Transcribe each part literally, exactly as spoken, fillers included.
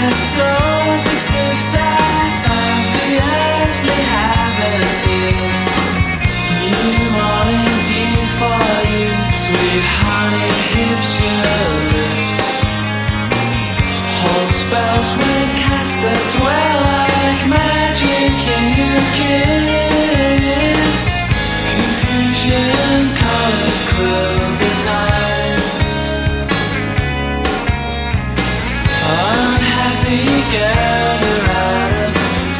souls exist that obviously habitate. New morning dew for you, sweet honey hips your lips. Hold spells when cast that dwell like magic in your kiss. Confusion colors cruel designs. Unhappy gather out of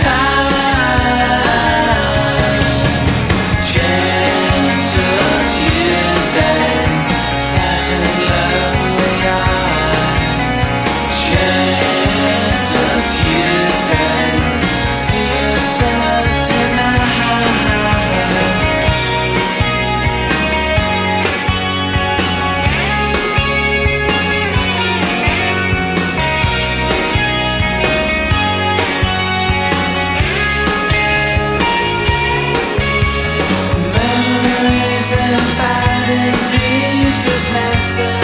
time. Gentle Tuesday, satin lonely eyes. Gentle Tuesday, see yourself tonight. Memories as bad as these possess us.